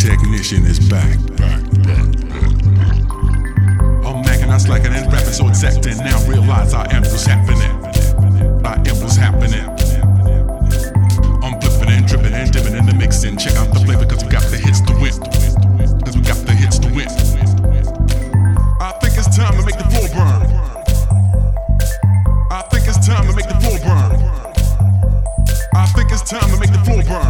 technician is back. I'm macking, I'm slacking and rapping so exacting. Now realize I am what's happening. I am what's happening. I'm flipping and tripping and dipping in the mixing. Check out the flavor cause we got the hits to win. Cause we got the hits to win. I think it's time to make the floor burn. I think it's time to make the floor burn. I think it's time to make the floor burn.